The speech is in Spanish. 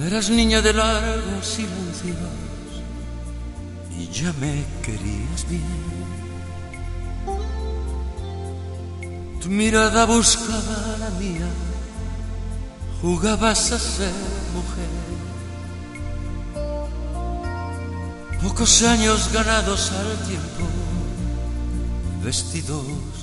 Eras niña de largos silencios y ya me querías bien. Tu mirada buscaba la mía, jugabas a ser mujer. Pocos años ganados al tiempo, vestidos